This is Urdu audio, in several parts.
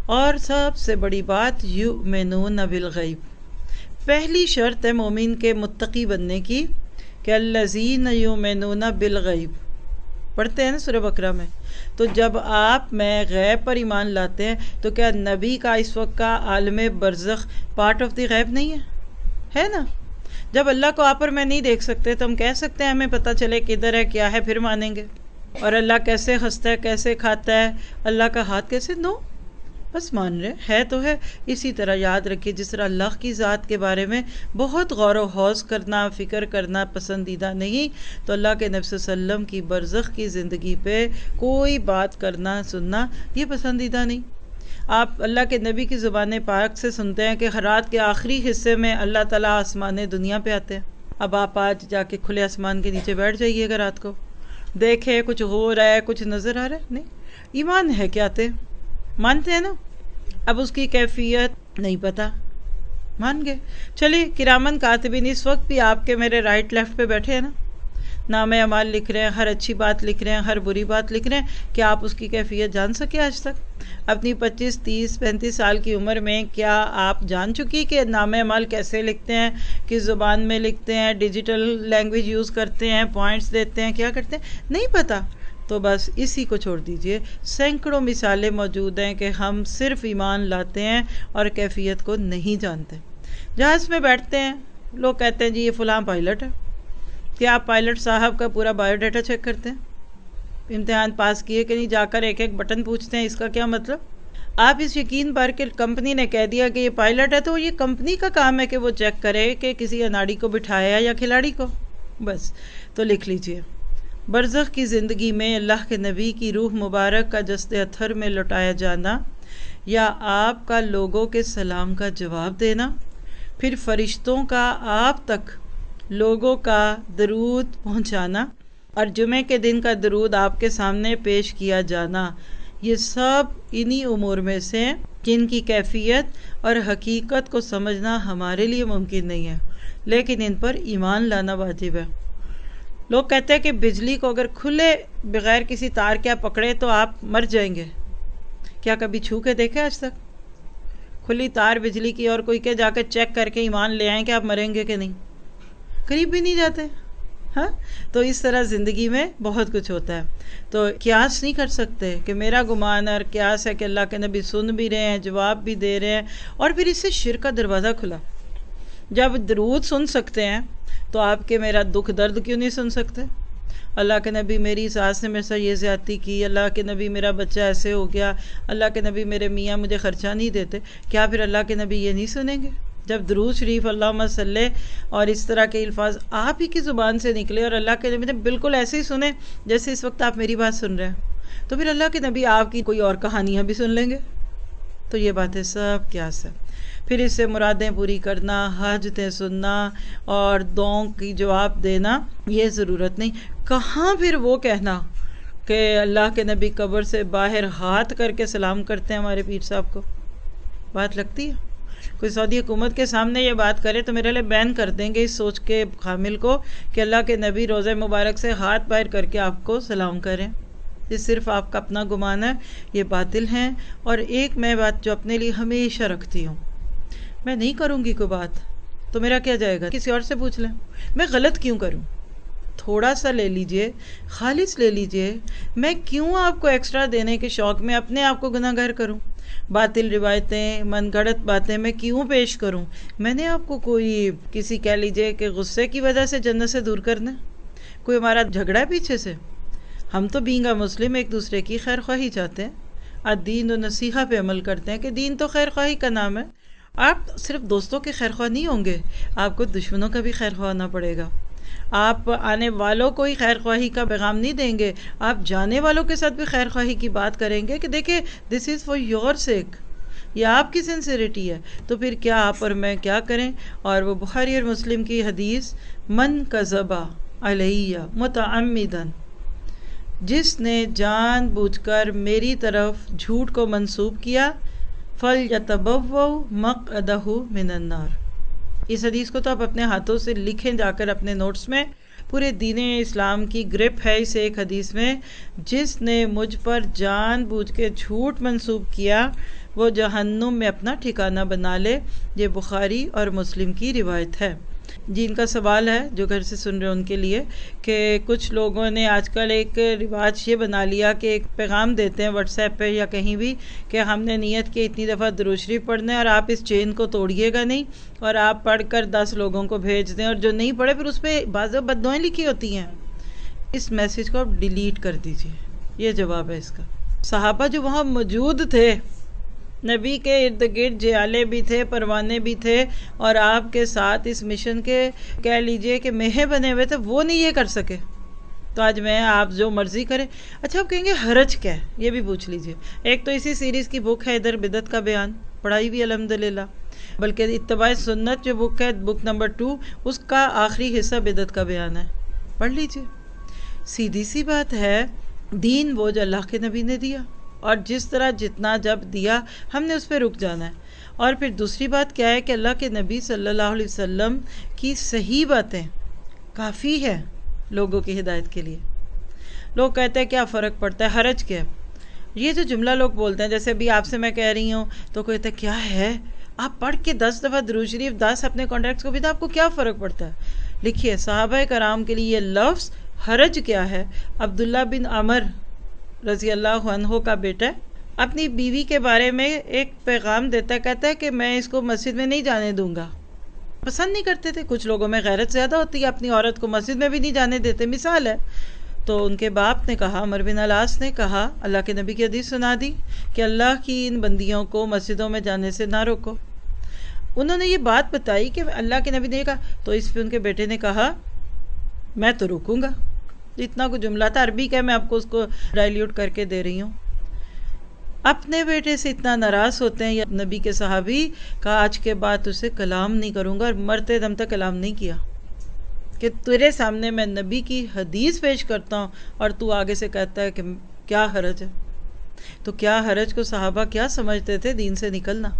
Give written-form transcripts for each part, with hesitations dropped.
اور سب سے بڑی بات یؤمنون بالغیب، پہلی شرط ہے مومن کے متقی بننے کی کہ الذین یؤمنون بالغیب، پڑھتے ہیں نا سورہ بقرہ میں. تو جب آپ میں غیب پر ایمان لاتے ہیں تو کیا نبی کا اس وقت کا عالم برزخ پارٹ آف دی غیب نہیں ہے نا؟ جب اللہ کو آپ اور میں نہیں دیکھ سکتے تو ہم کہہ سکتے ہیں ہمیں پتہ چلے کدھر ہے کیا ہے پھر مانیں گے. اور اللہ کیسے ہنستا ہے کیسے کھاتا ہے، اللہ کا ہاتھ کیسے، نو، بس مان رہے ہے تو ہے. اسی طرح یاد رکھیے جس طرح اللہ کی ذات کے بارے میں بہت غور و خوض کرنا، فکر کرنا پسندیدہ نہیں، تو اللہ کے نبی صلی اللہ علیہ وسلم کی برزخ کی زندگی پہ کوئی بات کرنا سننا یہ پسندیدہ نہیں. آپ اللہ کے نبی کی زبان پاک سے سنتے ہیں کہ رات کے آخری حصے میں اللہ تعالیٰ آسمان دنیا پہ آتے ہیں. اب آپ آج جا کے کھلے آسمان کے نیچے بیٹھ جائیے گا رات کو، دیکھے کچھ ہو رہا ہے کچھ نظر آ رہا ہے، نہیں. ایمان ہے کہ آتے مانتے ہیں نا. اب اس کی کیفیت نہیں پتا، مان گئے. چلیے کرامن کاتبین اس وقت بھی آپ کے میرے رائٹ لیفٹ پہ بیٹھے ہیں نا، نام اعمال لکھ رہے ہیں، ہر اچھی بات لکھ رہے ہیں، ہر بری بات لکھ رہے ہیں. کیا آپ اس کی کیفیت جان سکے آج تک؟ اپنی 25 30 35 سال کی عمر میں کیا آپ جان چکی کہ نام اعمال کیسے لکھتے ہیں، کس زبان میں لکھتے ہیں، ڈیجیٹل لینگویج یوز کرتے ہیں، پوائنٹس دیتے ہیں، کیا کرتے ہیں؟ نہیں پتا. تو بس اسی کو چھوڑ دیجئے. سینکڑوں مثالیں موجود ہیں کہ ہم صرف ایمان لاتے ہیں اور کیفیت کو نہیں جانتے. جہاز میں بیٹھتے ہیں، لوگ کہتے ہیں جی یہ فلاں پائلٹ ہے. کیا آپ پائلٹ صاحب کا پورا بایو ڈیٹا چیک کرتے ہیں؟ امتحان پاس کیے کہ نہیں جا کر ایک ایک بٹن پوچھتے ہیں اس کا کیا مطلب؟ آپ اس یقین پر کہ کمپنی نے کہہ دیا کہ یہ پائلٹ ہے تو یہ کمپنی کا کام ہے کہ وہ چیک کرے کہ کسی اناڑی کو بٹھایا یا کھلاڑی کو. بس تو لکھ لیجئے، برزخ کی زندگی میں اللہ کے نبی کی روح مبارک کا جسد اطہر میں لوٹایا جانا، یا آپ کا لوگوں کے سلام کا جواب دینا، پھر فرشتوں کا آپ تک لوگوں کا درود پہنچانا، اور جمعے کے دن کا درود آپ کے سامنے پیش کیا جانا، یہ سب انہی امور میں سے جن کی کیفیت اور حقیقت کو سمجھنا ہمارے لیے ممکن نہیں ہے، لیکن ان پر ایمان لانا واجب ہے. لوگ کہتے ہیں کہ بجلی کو اگر کھلے بغیر کسی تار کے آپ پکڑے تو آپ مر جائیں گے. کیا کبھی چھو کے دیکھے آج تک کھلی تار بجلی کی، اور کوئی کہ جا کے چیک کر کے ایمان لے آئیں کہ آپ مریں گے کہ نہیں؟ قریب بھی نہیں جاتے. ہاں، تو اس طرح زندگی میں بہت کچھ ہوتا ہے. تو قیاس نہیں کر سکتے کہ میرا گمان اور قیاس ہے کہ اللہ کے نبی سن بھی رہے ہیں، جواب بھی دے رہے ہیں، اور پھر اس سے شرک کا دروازہ کھلا. جب درود سن سکتے ہیں تو آپ کے میرا دکھ درد کیوں نہیں سن سکتے؟ اللہ کے نبی میری ساس نے میرے ساتھ یہ زیادتی کی، اللہ کے نبی میرا بچہ ایسے ہو گیا، اللہ کے نبی میرے میاں مجھے خرچہ نہیں دیتے. کیا پھر اللہ کے نبی یہ نہیں سنیں گے؟ جب درود شریف اللہم صلی اور اس طرح کے الفاظ آپ ہی کی زبان سے نکلے اور اللہ کے نبی نے بالکل ایسے ہی سنے جیسے اس وقت آپ میری بات سن رہے ہیں، تو پھر اللہ کے نبی آپ کی کوئی اور کہانیاں بھی سن لیں گے. تو یہ باتیں سب قیاس ہے. پھر اس سے مرادیں پوری کرنا، حاجتیں سننا اور دعاؤں کی جواب دینا یہ ضرورت نہیں. کہاں پھر وہ کہنا کہ اللہ کے نبی قبر سے باہر ہاتھ کر کے سلام کرتے ہیں ہمارے پیر صاحب کو؟ بات لگتی ہے؟ کوئی سعودی حکومت کے سامنے یہ بات کرے تو میرے لیے بین کر دیں گے اس سوچ کے حامل کو کہ اللہ کے نبی روضہ مبارک سے ہاتھ باہر کر کے آپ کو سلام کریں. یہ صرف آپ کا اپنا گمان ہے، یہ باطل ہیں. اور ایک میں بات جو اپنے لیے ہمیشہ رکھتی ہوں، میں نہیں کروں گی کوئی بات تو میرا کیا جائے گا؟ کسی اور سے پوچھ لیں میں غلط کیوں کروں. تھوڑا سا لے لیجئے، خالص لے لیجئے. میں کیوں آپ کو ایکسٹرا دینے کے شوق میں اپنے آپ کو گناہ گار کروں؟ باطل روایتیں، من گھڑت باتیں میں کیوں پیش کروں؟ میں نے آپ کو کوئی کسی کہہ لیجئے کہ غصے کی وجہ سے جنت سے دور کرنا، کوئی ہمارا جھگڑا ہے پیچھے سے؟ ہم تو بینگا مسلم ایک دوسرے کی خیر خواہی چاہتے ہیں، الدین و نصیحہ پہ عمل کرتے ہیں کہ دین تو خیر خواہی کا نام ہے. آپ صرف دوستوں کے خیر خواہ نہیں ہوں گے، آپ کو دشمنوں کا بھی خیر خواہ ہونا پڑے گا. آپ آنے والوں کو ہی خیر خواہی کا پیغام نہیں دیں گے، آپ جانے والوں کے ساتھ بھی خیر خواہی کی بات کریں گے کہ دیکھیں دس از فار یور سیک، یہ آپ کی سنسیریٹی ہے. تو پھر کیا آپ اور میں کیا کریں؟ اور وہ بخاری اور مسلم کی حدیث، من کذب علیہ متعمدا، جس نے جان بوجھ کر میری طرف جھوٹ کو منسوب کیا، فَلْيَتَبَوَّأْ مَقْعَدَهُ مِنَ النَّارِ. اس حدیث کو تو آپ اپنے ہاتھوں سے لکھیں جا کر اپنے نوٹس میں. پورے دین اسلام کی گرپ ہے اس ایک حدیث میں. جس نے مجھ پر جان بوجھ کے جھوٹ منسوب کیا وہ جہنم میں اپنا ٹھکانہ بنا لے۔ یہ بخاری اور مسلم کی روایت ہے۔ جی ان کا سوال ہے جو گھر سے سن رہے ہیں ان کے لیے کہ کچھ لوگوں نے آج کل ایک رواج یہ بنا لیا کہ ایک پیغام دیتے ہیں واٹس ایپ پہ یا کہیں بھی کہ ہم نے نیت کی اتنی دفعہ درود شریف پڑھنا ہے اور آپ اس چین کو توڑیے گا نہیں، اور آپ پڑھ کر 10 لوگوں کو بھیج دیں، اور جو نہیں پڑھے پھر اس پہ بعض بددعائیں لکھی ہوتی ہیں۔ اس میسیج کو آپ ڈیلیٹ کر دیجئے، یہ جواب ہے اس کا۔ صحابہ جو وہاں موجود تھے، نبی کے ارد گرد جیالے بھی تھے، پروانے بھی تھے، اور آپ کے ساتھ اس مشن کے کہہ لیجئے کہ میہ بنے ہوئے تھے، وہ نہیں یہ کر سکے تو آج میں آپ جو مرضی کریں۔ اچھا آپ کہیں گے حرج کیا ہے، یہ بھی پوچھ لیجئے۔ ایک تو اسی سیریز کی بک ہے ادھر بدعت کا بیان، پڑھائی بھی الحمدللہ، بلکہ اتباع سنت جو بک ہے بک نمبر 2 اس کا آخری حصہ بدعت کا بیان ہے، پڑھ لیجئے۔ سیدھی سی بات ہے، دین وہ جو اللہ کے نبی نے دیا، اور جس طرح جتنا جب دیا ہم نے اس پہ رک جانا ہے۔ اور پھر دوسری بات کیا ہے کہ اللہ کے نبی صلی اللہ علیہ وسلم کی صحیح باتیں کافی ہے لوگوں کی ہدایت کے لیے۔ لوگ کہتے ہیں کیا فرق پڑتا ہے، حرج کیا؟ یہ جو جملہ لوگ بولتے ہیں، جیسے ابھی آپ سے میں کہہ رہی ہوں تو کوئی کہتا ہے کیا ہے، آپ پڑھ کے 10 دفعہ درود شریف 10 اپنے کانٹیکٹس کو بھی تو آپ کو کیا فرق پڑتا ہے؟ لکھیے صحابہ کرام کے لیے یہ لفظ حرج کیا ہے۔ عبداللہ بن عمر رضی اللہ عنہ کا بیٹا اپنی بیوی کے بارے میں ایک پیغام دیتا ہے، کہتا ہے کہ میں اس کو مسجد میں نہیں جانے دوں گا۔ پسند نہیں کرتے تھے، کچھ لوگوں میں غیرت زیادہ ہوتی ہے، اپنی عورت کو مسجد میں بھی نہیں جانے دیتے، مثال ہے۔ تو ان کے باپ نے کہا، عمر بن العاص نے کہا، اللہ کے نبی کی حدیث سنا دی کہ اللہ کی ان بندیوں کو مسجدوں میں جانے سے نہ روکو۔ انہوں نے یہ بات بتائی کہ اللہ کے نبی نے کہا، تو اس پہ ان کے بیٹے نے کہا میں تو روکوں گا۔ اتنا کوئی جملہ تھا، عربی کا، میں آپ کو اس کو ڈائلیوٹ کر کے دے رہی ہوں۔ اپنے بیٹے سے اتنا ناراض ہوتے ہیں یا نبی کے صحابی کا آج کے بعد اسے کلام نہیں کروں گا، اور مرتے دم تک کلام نہیں کیا کہ تیرے سامنے میں نبی کی حدیث پیش کرتا ہوں اور تو آگے سے کہتا ہے کہ کیا حرج ہے۔ تو کیا حرج کو صحابہ کیا سمجھتے تھے دین سے نکلنا،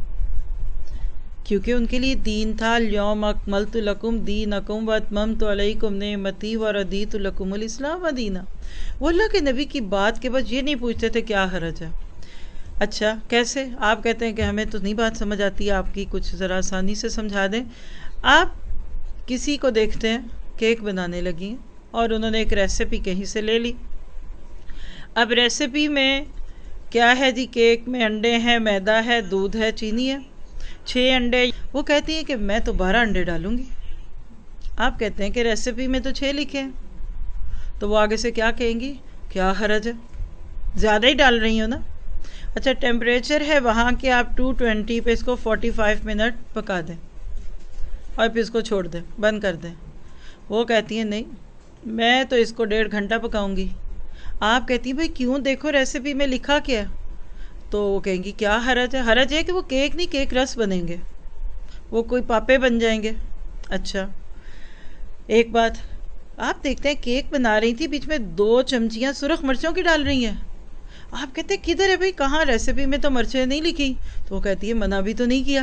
کیونکہ ان کے لیے دین تھا الیوم اکملت لکم دینکم واتممت علیکم نعمتی ورضیت لکم الاسلام دینا۔ وہ اللہ کے نبی کی بات کے بعد یہ نہیں پوچھتے تھے کیا حرج ہے۔ اچھا کیسے؟ آپ کہتے ہیں کہ ہمیں تو نہیں بات سمجھ آتی، آپ کی کچھ ذرا آسانی سے سمجھا دیں۔ آپ کسی کو دیکھتے ہیں کیک بنانے لگی ہیں اور انہوں نے ایک ریسیپی کہیں سے لے لی۔ اب ریسیپی میں کیا ہے جی، کیک میں انڈے ہیں، میدا ہے، دودھ ہے، چینی ہے، 6 انڈے۔ وہ کہتی ہیں کہ میں تو 12 انڈے ڈالوں گی۔ آپ کہتے ہیں کہ ریسیپی میں تو 6 لکھے ہیں، تو وہ آگے سے کیا کہیں گی، کیا حرج ہے، زیادہ ہی ڈال رہی ہو نا۔ اچھا ٹیمپریچر ہے وہاں کے، آپ 220 پہ اس کو 45 منٹ پکا دیں اور پھر اس کو چھوڑ دیں، بند کر دیں۔ وہ کہتی ہیں نہیں میں تو اس کو 1.5 گھنٹہ پکاؤں گی۔ آپ کہتی ہیں بھائی کیوں، دیکھو ریسیپی میں لکھا کیا ہے۔ تو وہ کہیں گی کیا حرج ہے؟ حرج ہے کہ وہ کیک نہیں، کیک رس بنیں گے، وہ کوئی پاپے بن جائیں گے۔ اچھا ایک بات، آپ دیکھتے ہیں کیک بنا رہی تھی، بیچ میں 2 چمچیاں سرخ مرچوں کی ڈال رہی ہیں۔ آپ کہتے ہیں کدھر ہے بھائی، کہاں، ریسیپی میں تو مرچیں نہیں لکھی۔ تو وہ کہتی ہے منع بھی تو نہیں کیا۔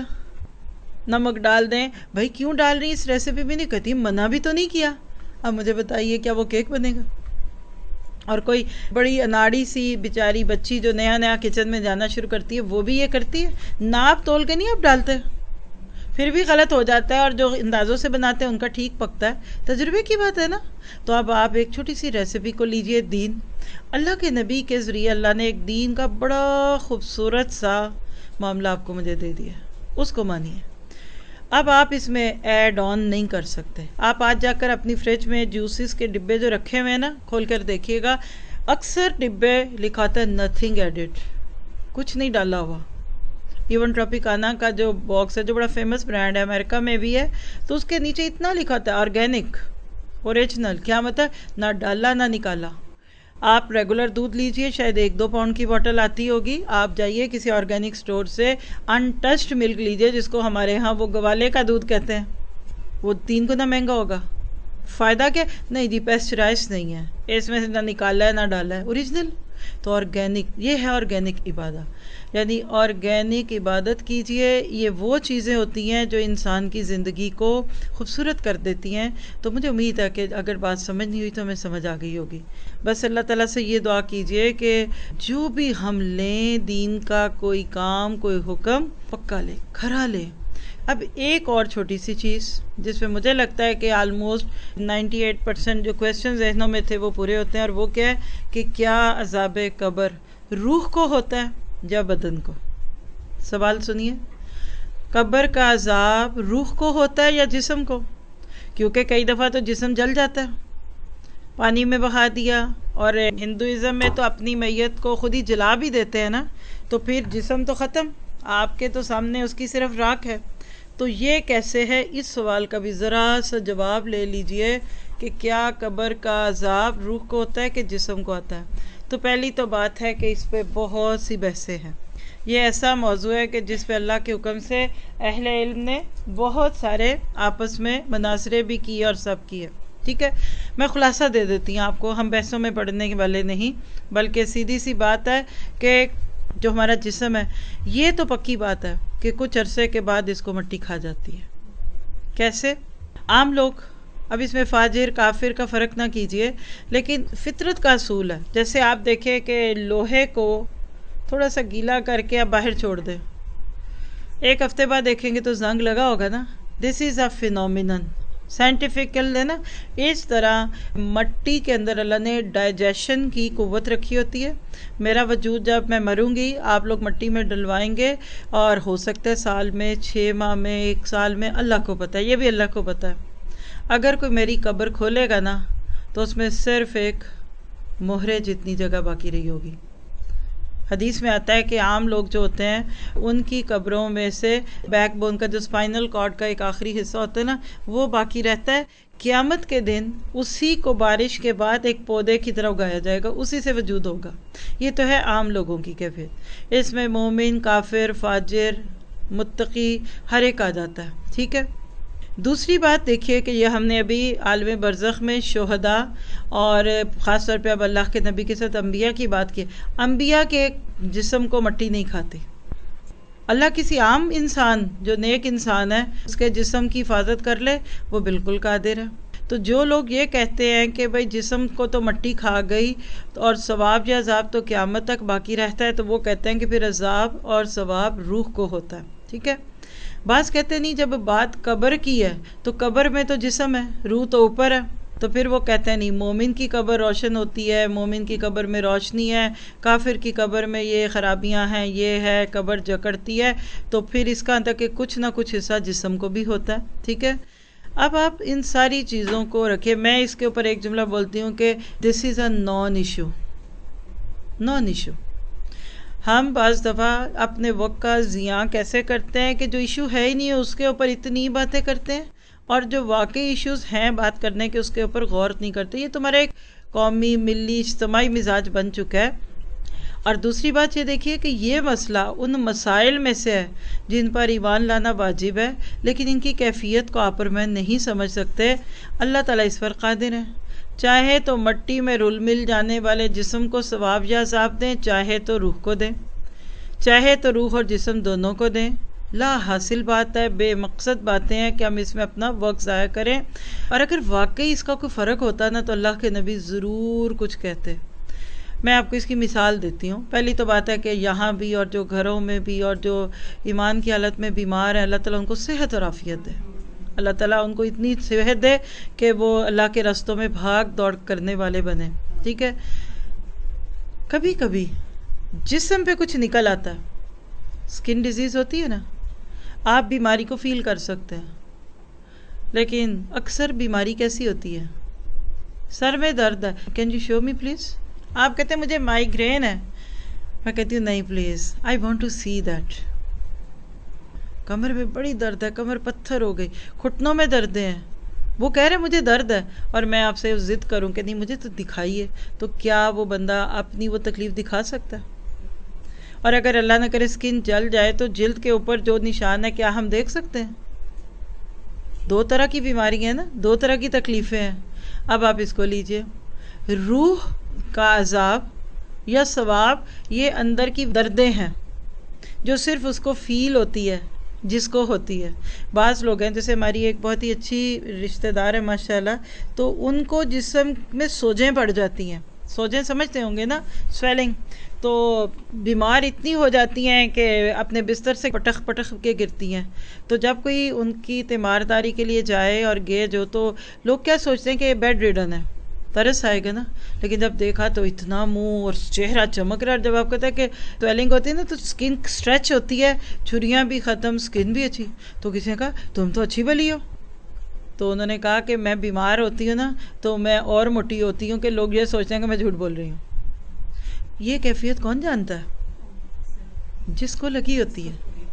نمک ڈال دیں، بھائی کیوں ڈال رہی اس ریسیپی میں، نہیں کہتی منع بھی تو نہیں کیا۔ اب مجھے بتائیے کیا وہ کیک بنے گا؟ اور کوئی بڑی اناڑی سی بیچاری بچی جو نیا نیا کچن میں جانا شروع کرتی ہے وہ بھی یہ کرتی ہے، ناپ تول کے نہیں آپ ڈالتے، پھر بھی غلط ہو جاتا ہے، اور جو اندازوں سے بناتے ہیں ان کا ٹھیک پکتا ہے، تجربے کی بات ہے نا۔ تو اب آپ ایک چھوٹی سی ریسیپی کو لیجئے، دین، اللہ کے نبی کے ذریعے اللہ نے ایک دین کا بڑا خوبصورت سا معاملہ آپ کو مجھے دے دیا، اس کو مانیے۔ اب آپ اس میں ایڈ آن نہیں کر سکتے۔ آپ آج جا کر اپنی فریج میں جوسز کے ڈبے جو رکھے ہوئے ہیں نا، کھول کر دیکھیے گا، اکثر ڈبے لکھاتا ہے نتھنگ ایڈڈ، کچھ نہیں ڈالا ہوا۔ ایون ٹراپیکانا کا جو باکس ہے، جو بڑا فیمس برانڈ ہے، امریکہ میں بھی ہے، تو اس کے نیچے اتنا لکھا تھا آرگینک، اوریجنل، کیا مطلب، نہ ڈالا نہ نکالا۔ آپ ریگولر دودھ لیجئے، شاید 1-2 پاؤنڈ کی بوٹل آتی ہوگی، آپ جائیے کسی آرگینک سٹور سے انٹچڈ ملک لیجئے، جس کو ہمارے ہاں وہ گوالے کا دودھ کہتے ہیں، وہ 3 گنا مہنگا ہوگا۔ فائدہ کیا؟ نہیں جی پیسچرائز نہیں ہے، اس میں سے نہ نکالا ہے نہ ڈالا ہے، اوریجنل۔ تو آرگینک، یہ ہے آرگینک عبادت، یعنی آرگینک عبادت کیجئے. یہ وہ چیزیں ہوتی ہیں جو انسان کی زندگی کو خوبصورت کر دیتی ہیں. تو مجھے امید ہے کہ اگر بات سمجھ نہیں ہوئی تو ہمیں سمجھ آ گئی ہوگی. بس اللہ تعالیٰ سے یہ دعا کیجئے کہ جو بھی ہم لیں دین کا کوئی کام کوئی حکم پکا لیں، کھرا لیں. اب ایک اور چھوٹی سی چیز جس پہ مجھے لگتا ہے کہ آلموسٹ 98% جو کویسچن ذہنوں میں تھے وہ پورے ہوتے ہیں، اور وہ کیا ہے کہ کیا عذاب قبر روح کو ہوتا ہے یا بدن کو؟ سوال سنیے، قبر کا عذاب روح کو ہوتا ہے یا جسم کو؟ کیونکہ کئی دفعہ تو جسم جل جاتا ہے، پانی میں بہا دیا، اور ہندوازم میں تو اپنی میت کو خود ہی جلا بھی دیتے ہیں نا، تو پھر جسم تو ختم، آپ کے تو سامنے اس کی صرف راکھ ہے. تو یہ کیسے ہے؟ اس سوال کا بھی ذرا سا جواب لے لیجئے کہ کیا قبر کا عذاب روح کو ہوتا ہے کہ جسم کو آتا ہے. تو پہلی تو بات ہے کہ اس پہ بہت سی بحثیں ہیں. یہ ایسا موضوع ہے کہ جس پہ اللہ کے حکم سے اہل علم نے بہت سارے آپس میں مناظرے بھی کیے اور سب کیے. ٹھیک ہے، میں خلاصہ دے دیتی ہوں آپ کو، ہم بحثوں میں پڑھنے والے نہیں، بلکہ سیدھی سی بات ہے کہ جو ہمارا جسم ہے یہ تو پکی بات ہے کہ کچھ عرصے کے بعد اس کو مٹی کھا جاتی ہے. کیسے؟ عام لوگ، اب اس میں فاجر کافر کا فرق نہ کیجئے، لیکن فطرت کا اصول ہے. جیسے آپ دیکھیں کہ لوہے کو تھوڑا سا گیلا کر کے آپ باہر چھوڑ دیں، ایک ہفتے بعد دیکھیں گے تو زنگ لگا ہوگا نا. دس از اے فینومینن، سائنٹیفکل ہے نا. اس طرح مٹی کے اندر اللہ نے ڈائجیشن کی قوت رکھی ہوتی ہے. میرا وجود جب میں مروں گی آپ لوگ مٹی میں ڈلوائیں گے، اور ہو سکتا ہے سال میں 6 ماہ میں 1 سال میں، اللہ کو پتہ ہے، یہ بھی اللہ کو پتہ ہے. اگر کوئی میری قبر کھولے گا نا تو اس میں صرف ایک مہرے جتنی جگہ باقی رہی ہوگی. حدیث میں آتا ہے کہ عام لوگ جو ہوتے ہیں ان کی قبروں میں سے بیک بون کا جو اسپائنل کارڈ کا ایک آخری حصہ ہوتا ہے نا وہ باقی رہتا ہے. قیامت کے دن اسی کو بارش کے بعد ایک پودے کی طرح اگایا جائے گا، اسی سے وجود ہوگا. یہ تو ہے عام لوگوں کی کیفیت. اس میں مومن، کافر، فاجر، متقی ہر ایک آ جاتا ہے. ٹھیک ہے، دوسری بات دیکھیے کہ یہ ہم نے ابھی عالم برزخ میں شہداء اور خاص طور پہ اب اللہ کے نبی کے ساتھ انبیاء کی بات کی. انبیاء کے جسم کو مٹی نہیں کھاتی. اللہ کسی عام انسان جو نیک انسان ہے اس کے جسم کی حفاظت کر لے، وہ بالکل قادر ہے. تو جو لوگ یہ کہتے ہیں کہ بھئی جسم کو تو مٹی کھا گئی اور ثواب یا عذاب تو قیامت تک باقی رہتا ہے، تو وہ کہتے ہیں کہ پھر عذاب اور ثواب روح کو ہوتا ہے. ٹھیک ہے، بعض کہتے نہیں جب بات قبر کی ہے تو قبر میں تو جسم ہے، روح تو اوپر ہے. تو پھر وہ کہتے ہیں نہیں، مومن کی قبر روشن ہوتی ہے، مومن کی قبر میں روشنی ہے، کافر کی قبر میں یہ خرابیاں ہیں، یہ ہے، قبر جکڑتی ہے. تو پھر اس کا تک کہ کچھ نہ کچھ حصہ جسم کو بھی ہوتا ہے. ٹھیک ہے، اب آپ ان ساری چیزوں کو رکھیں. میں اس کے اوپر ایک جملہ بولتی ہوں کہ this is a non issue. Non issue. ہم بعض دفعہ اپنے وقت کا ضیاع کیسے کرتے ہیں کہ جو ایشو ہے ہی نہیں ہے اس کے اوپر اتنی باتیں کرتے ہیں، اور جو واقعی ایشوز ہیں بات کرنے کے اس کے اوپر غور نہیں کرتے. یہ تمہارا ایک قومی، ملی، اجتماعی مزاج بن چکا ہے. اور دوسری بات یہ دیکھیے کہ یہ مسئلہ ان مسائل میں سے ہے جن پر ایمان لانا واجب ہے، لیکن ان کی کیفیت کو آپ اور میں نہیں سمجھ سکتے. اللہ تعالیٰ اس پر قادر ہے. چاہے تو مٹی میں رل مل جانے والے جسم کو ثواب یا عذاب دیں، چاہے تو روح کو دیں، چاہے تو روح اور جسم دونوں کو دیں. لا حاصل بات ہے، بے مقصد باتیں ہیں کہ ہم اس میں اپنا وقت ضائع کریں. اور اگر واقعی اس کا کوئی فرق ہوتا نا تو اللہ کے نبی ضرور کچھ کہتے. میں آپ کو اس کی مثال دیتی ہوں. پہلی تو بات ہے کہ یہاں بھی اور جو گھروں میں بھی اور جو ایمان کی حالت میں بیمار ہیں، اللہ تعالیٰ ان کو صحت اور عافیت دے. اللہ تعالیٰ ان کو اتنی صحت دے کہ وہ اللہ کے رستوں میں بھاگ دوڑ کرنے والے بنیں. ٹھیک ہے، کبھی کبھی جسم پہ کچھ نکل آتا ہے، اسکن ڈیزیز ہوتی ہے نا، آپ بیماری کو فیل کر سکتے ہیں، لیکن اکثر بیماری کیسی ہوتی ہے؟ سر میں درد ہے، can you show me please. آپ کہتے ہیں مجھے مائیگرین ہے، میں کہتی ہوں نہیں please, I want to see that. کمر میں بڑی درد ہے، کمر پتھر ہو گئی، گھٹنوں میں درد ہیں، وہ کہہ رہے مجھے درد ہے، اور میں آپ سے ضد کروں کہ نہیں مجھے تو دکھائیے، تو کیا وہ بندہ اپنی وہ تکلیف دکھا سکتا ہے؟ اور اگر اللہ نہ کرے اسکن جل جائے تو جلد کے اوپر جو نشان ہے کیا ہم دیکھ سکتے ہیں؟ 2 طرح کی بیماری ہیں نا، 2 طرح کی تکلیفیں ہیں. اب آپ اس کو لیجئے، روح کا عذاب یا ثواب، یہ اندر کی دردیں ہیں جو صرف اس کو فیل ہوتی ہے، جس کو ہوتی ہے۔ بعض لوگ ہیں، جیسے ہماری ایک بہت ہی اچھی رشتہ دار ہے ماشاءاللہ، تو ان کو جسم میں سوجیں پڑ جاتی ہیں، سوجیں سمجھتے ہوں گے نا، سویلنگ، تو بیمار اتنی ہو جاتی ہیں کہ اپنے بستر سے پٹخ پٹخ کے گرتی ہیں۔ تو جب کوئی ان کی تیمارداری کے لیے جائے اور گئے جو، تو لوگ کیا سوچتے ہیں کہ یہ بیڈ ریڈن ہے، ترس آئے گا نا، لیکن جب دیکھا تو اتنا منہ اور چہرہ چمک رہا ہے۔ جب آپ کہتے ہیں کہ سویلنگ ہوتی ہے نا تو سکن اسٹریچ ہوتی ہے، چھریاں بھی ختم، سکن بھی اچھی، تو کسی نے کہا تم تو اچھی بلی ہو۔ تو انہوں نے کہا کہ میں بیمار ہوتی ہوں نا تو میں اور موٹی ہوتی ہوں کہ لوگ یہ سوچتے ہیں کہ میں جھوٹ بول رہی ہوں۔ یہ کیفیت کون جانتا ہے؟ جس کو لگی ہوتی ہے۔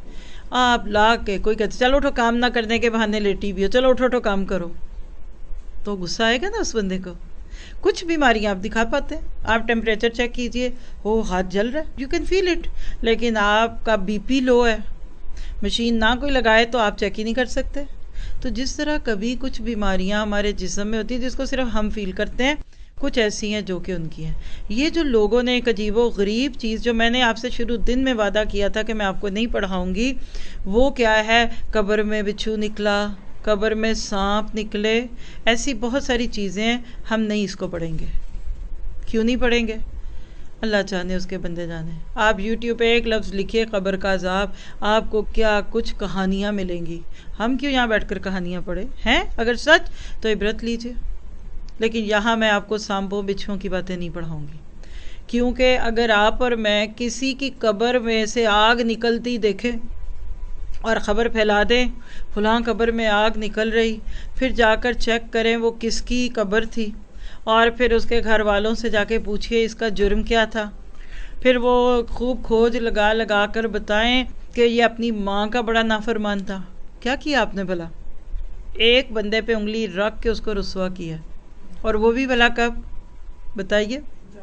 آپ لا کے کوئی کہتے چلو اٹھو، کام نہ کرنے کے بہانے لیٹی بھی ہو، چلو اٹھو اٹھو کام کرو، تو غصہ آئے گا نا اس بندے کو۔ کچھ بیماریاں آپ دکھا پاتے ہیں، آپ ٹیمپریچر چیک کیجئے، وہ ہاتھ جل رہا ہے، یو کین فیل اٹ، لیکن آپ کا بی پی لو ہے، مشین نہ کوئی لگائے تو آپ چیک ہی نہیں کر سکتے۔ تو جس طرح کبھی کچھ بیماریاں ہمارے جسم میں ہوتی ہیں جس کو صرف ہم فیل کرتے ہیں، کچھ ایسی ہیں جو کہ ان کی ہیں۔ یہ جو لوگوں نے ایک عجیب و غریب چیز، جو میں نے آپ سے شروع دن میں وعدہ کیا تھا کہ میں آپ کو نہیں پڑھاؤں گی، وہ کیا ہے؟ قبر میں بچھو نکلا، قبر میں سانپ نکلے، ایسی بہت ساری چیزیں ہیں، ہم نہیں اس کو پڑھیں گے۔ کیوں نہیں پڑھیں گے؟ اللہ جانے، اس کے بندے جانے۔ آپ یوٹیوب پہ ایک لفظ لکھیے قبر کا عذاب، آپ کو کیا کچھ کہانیاں ملیں گی۔ ہم کیوں یہاں بیٹھ کر کہانیاں پڑھیں ہیں؟ اگر سچ تو عبرت لیجئے، لیکن یہاں میں آپ کو سانپوں بچھوؤں کی باتیں نہیں پڑھاؤں گی، کیونکہ اگر آپ اور میں کسی کی قبر میں سے آگ نکلتی دیکھیں اور خبر پھیلا دیں فلاں قبر میں آگ نکل رہی، پھر جا کر چیک کریں وہ کس کی قبر تھی، اور پھر اس کے گھر والوں سے جا کے پوچھئے اس کا جرم کیا تھا، پھر وہ خوب کھوج لگا لگا کر بتائیں کہ یہ اپنی ماں کا بڑا نافرمان تھا۔ کیا کیا آپ نے بھلا؟ ایک بندے پہ انگلی رکھ کے اس کو رسوا کیا، اور وہ بھی بھلا کب؟ بتائیے،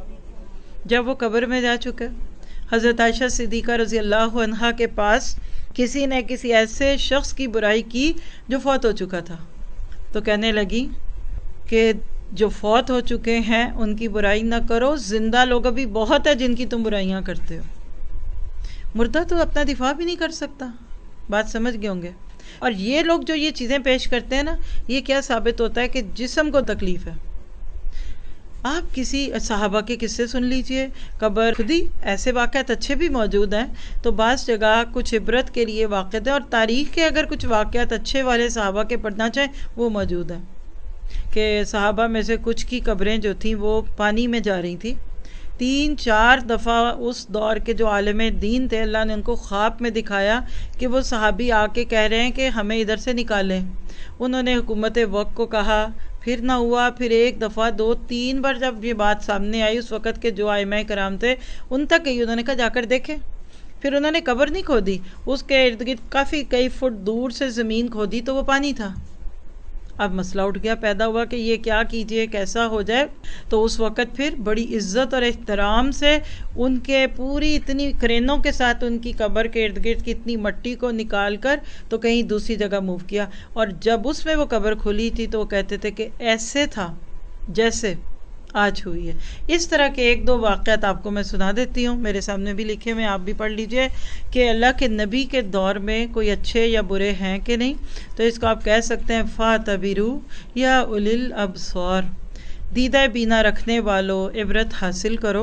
جب وہ قبر میں جا چکا۔ حضرت عائشہ صدیقہ رضی اللہ عنہا کے پاس کسی نے کسی ایسے شخص کی برائی کی جو فوت ہو چکا تھا، تو کہنے لگی کہ جو فوت ہو چکے ہیں ان کی برائی نہ کرو، زندہ لوگ ابھی بہت ہے جن کی تم برائیاں کرتے ہو۔ مردہ تو اپنا دفاع بھی نہیں کر سکتا، بات سمجھ گئے ہوں گے۔ اور یہ لوگ جو یہ چیزیں پیش کرتے ہیں نا، یہ کیا ثابت ہوتا ہے کہ جسم کو تکلیف ہے۔ آپ کسی صحابہ کے قصے سن لیجئے، قبر خودی ایسے واقعات اچھے بھی موجود ہیں، تو بعض جگہ کچھ عبرت کے لیے واقعات ہیں، اور تاریخ کے اگر کچھ واقعات اچھے والے صحابہ کے پڑھنا چاہیں وہ موجود ہیں، کہ صحابہ میں سے کچھ کی قبریں جو تھیں وہ پانی میں جا رہی تھیں۔ 3-4 دفعہ اس دور کے جو عالم دین تھے، اللہ نے ان کو خواب میں دکھایا کہ وہ صحابی آ کے کہہ رہے ہیں کہ ہمیں ادھر سے نکالیں۔ انہوں نے حکومت وقت کو کہا، پھر نہ ہوا، پھر ایک دفعہ 2-3 بار جب یہ بات سامنے آئی، اس وقت کے جو ائمہ کرام تھے ان تک گئی، انہوں نے کہا جا کر دیکھیں۔ پھر انہوں نے قبر نہیں کھودی، اس کے ارد گرد کافی کئی فٹ دور سے زمین کھودی تو وہ پانی تھا۔ اب مسئلہ اٹھ گیا، پیدا ہوا کہ یہ کیا کیجئے، کیسا ہو جائے۔ تو اس وقت پھر بڑی عزت اور احترام سے ان کے پوری اتنی کرینوں کے ساتھ ان کی قبر کے ارد گرد کی اتنی مٹی کو نکال کر تو کہیں دوسری جگہ موو کیا، اور جب اس میں وہ قبر کھلی تھی تو وہ کہتے تھے کہ ایسے تھا جیسے آج ہوئی ہے۔ اس طرح کے 1-2 واقعات آپ کو میں سنا دیتی ہوں، میرے سامنے بھی لکھے ہوئے، آپ بھی پڑھ لیجئے کہ اللہ کے نبی کے دور میں کوئی اچھے یا برے ہیں کہ نہیں۔ تو اس کو آپ کہہ سکتے ہیں فَاعْتَبِرُوا یا اُولِي الْأَبْصَارِ، دیدہ بینا رکھنے والوں عبرت حاصل کرو۔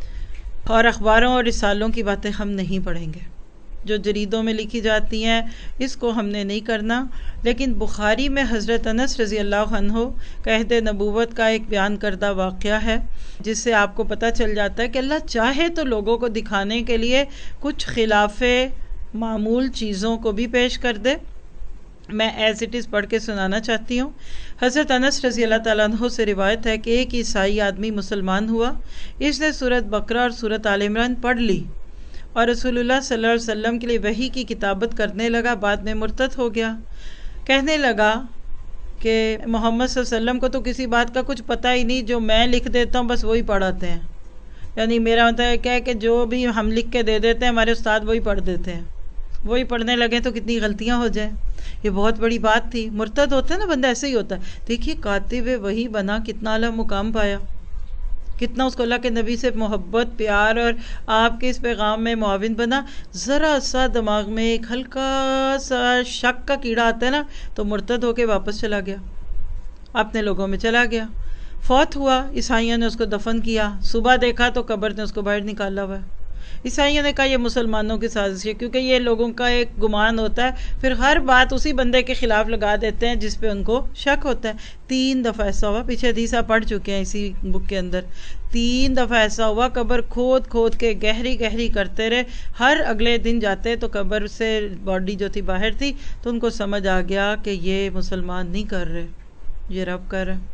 اور اخباروں اور رسالوں کی باتیں ہم نہیں پڑھیں گے، جو جریدوں میں لکھی جاتی ہیں اس کو ہم نے نہیں کرنا۔ لیکن بخاری میں حضرت انس رضی اللہ عنہ کا عہد نبوت کا ایک بیان کردہ واقعہ ہے، جس سے آپ کو پتہ چل جاتا ہے کہ اللہ چاہے تو لوگوں کو دکھانے کے لیے کچھ خلاف معمول چیزوں کو بھی پیش کر دے۔ میں ایز اٹ از پڑھ کے سنانا چاہتی ہوں۔ حضرت انس رضی اللہ تعالیٰ عنہ سے روایت ہے کہ ایک عیسائی آدمی مسلمان ہوا، اس نے سورۃ بقرہ اور سورۃ آل عمران پڑھ لی اور رسول اللہ صلی اللہ علیہ وسلم کے لیے وحی کی کتابت کرنے لگا، بعد میں مرتد ہو گیا۔ کہنے لگا کہ محمد صلی اللہ علیہ وسلم کو تو کسی بات کا کچھ پتہ ہی نہیں، جو میں لکھ دیتا ہوں بس وہی پڑھاتے ہیں، یعنی میرا مطلب کیا ہے کہ جو بھی ہم لکھ کے دے دیتے ہیں ہمارے استاد وہی پڑھ دیتے ہیں، وہی پڑھنے لگے تو کتنی غلطیاں ہو جائیں۔ یہ بہت بڑی بات تھی۔ مرتد ہوتا ہے نا بندہ، ایسے ہی ہوتا ہے۔ دیکھیے کاتب وحی بنا، کتنا اعلیٰ مقام پایا۔ کتنا اس کو اللہ کے نبی سے محبت پیار اور آپ کے اس پیغام میں معاون بنا. ذرا سا دماغ میں ایک ہلکا سا شک کا کیڑا آتا ہے نا تو مرتد ہو کے واپس چلا گیا، اپنے لوگوں میں چلا گیا. فوت ہوا، عیسائیوں نے اس کو دفن کیا، صبح دیکھا تو قبر نے اس کو باہر نکالا ہوا ہے. عیسائیوں نے کہا یہ مسلمانوں کی سازش ہے، کیونکہ یہ لوگوں کا ایک گمان ہوتا ہے، پھر ہر بات اسی بندے کے خلاف لگا دیتے ہیں جس پہ ان کو شک ہوتا ہے. 3 دفعہ ایسا ہوا، پیچھے حدیث آپ پڑھ چکے ہیں اسی بک کے اندر. 3 دفعہ ایسا ہوا، قبر کھود کھود کے گہری گہری کرتے رہے. ہر اگلے دن جاتے تو قبر سے باڈی جو تھی باہر تھی، تو ان کو سمجھ آ گیا کہ یہ مسلمان نہیں کر رہے، یہ رب کر رہے.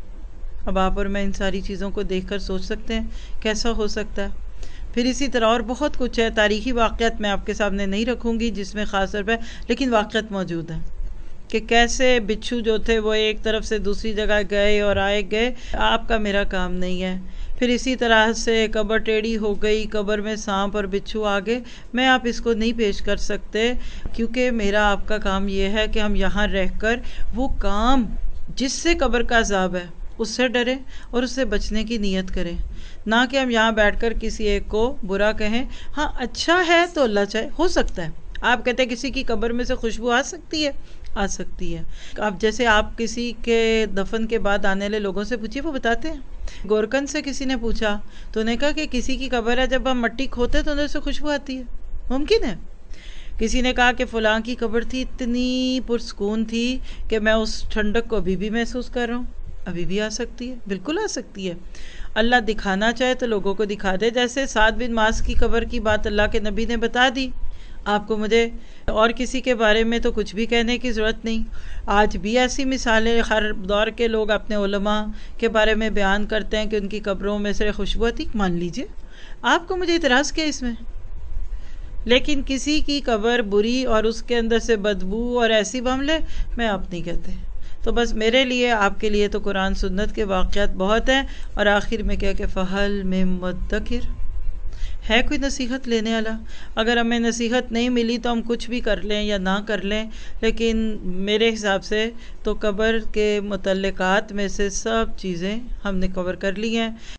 اب آپ اور میں ان ساری چیزوں کو دیکھ کر سوچ سکتے ہیں کیسا ہو سکتا ہے. پھر اسی طرح اور بہت کچھ ہے، تاریخی واقعات میں آپ کے سامنے نہیں رکھوں گی جس میں خاص طور پہ، لیکن واقعات موجود ہیں کہ کیسے بچھو جو تھے وہ ایک طرف سے دوسری جگہ گئے اور آئے گئے. آپ کا میرا کام نہیں ہے. پھر اسی طرح سے قبر ٹیڑھی ہو گئی، قبر میں سانپ اور بچھو آ گئے. میں آپ اس کو نہیں پیش کر سکتے، کیونکہ میرا آپ کا کام یہ ہے کہ ہم یہاں رہ کر وہ کام جس سے قبر کا عذاب ہے اس سے ڈریں اور اس سے بچنے کی نیت کریں، نہ کہ ہم یہاں بیٹھ کر کسی ایک کو برا کہیں. ہاں اچھا ہے تو اللہ چاہے ہو سکتا ہے. آپ کہتے ہیں کسی کی قبر میں سے خوشبو آ سکتی ہے، آ سکتی ہے. اب جیسے آپ کسی کے دفن کے بعد آنے والے لوگوں سے پوچھیے، وہ بتاتے ہیں. گورکن سے کسی نے پوچھا تو انہیں کہا کہ کسی کی قبر ہے جب ہم مٹی کھوتے تو اندر سے خوشبو آتی ہے، ممکن ہے. کسی نے کہا کہ فلاں کی قبر تھی، اتنی پرسکون تھی کہ میں اس ٹھنڈک کو ابھی بھی محسوس کر رہا ہوں. ابھی بھی آ سکتی ہے، بالکل آ سکتی ہے. اللہ دکھانا چاہے تو لوگوں کو دکھا دے. جیسے سعد بن معاذ کی قبر کی بات اللہ کے نبی نے بتا دی، آپ کو مجھے اور کسی کے بارے میں تو کچھ بھی کہنے کی ضرورت نہیں. آج بھی ایسی مثالیں ہر دور کے لوگ اپنے علماء کے بارے میں بیان کرتے ہیں کہ ان کی قبروں میں سے خوشبو آتی. مان لیجئے، آپ کو مجھے اعتراض کیا اس میں؟ لیکن کسی کی قبر بری اور اس کے اندر سے بدبو اور ایسی معاملے میں آپ نہیں کہتے. تو بس میرے لیے آپ کے لیے تو قرآن سنت کے واقعات بہت ہیں. اور آخر میں کیا کہ فہل میں مدکر ہے کوئی نصیحت لینے والا. اگر ہمیں نصیحت نہیں ملی تو ہم کچھ بھی کر لیں یا نہ کر لیں، لیکن میرے حساب سے تو قبر کے متعلقات میں سے سب چیزیں ہم نے کور کر لی ہیں.